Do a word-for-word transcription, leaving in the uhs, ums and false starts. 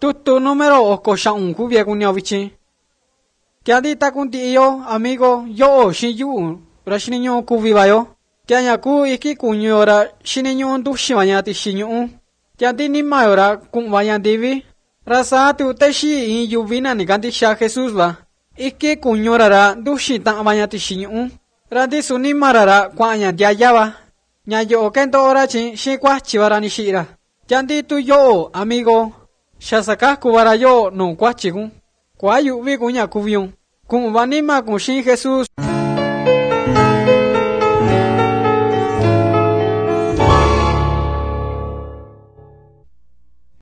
tutu número oko shaun kubia kunyo vichi. Tiadi takunti iyo, amigo, yo shinyu, rashinyo kubibayo. Tianya ku iki kunyo ra shininyo dushimanya ti shinyu. Tiadi ni mayora kumbayan divi. Rasa tu teshi in yuvina ni kantisha Jesus la. Iki kunyo ra dushita banya ti shinyu. Radi suni marara kwanya diayaba. Nyayo kento ora chin shikwa chivara ni shira. Tiandi tu yo, amigo. Shasaka kubara yo no kwachigun. Kwa yu vi kunya kubion. Kung vanima kun shin Jesus.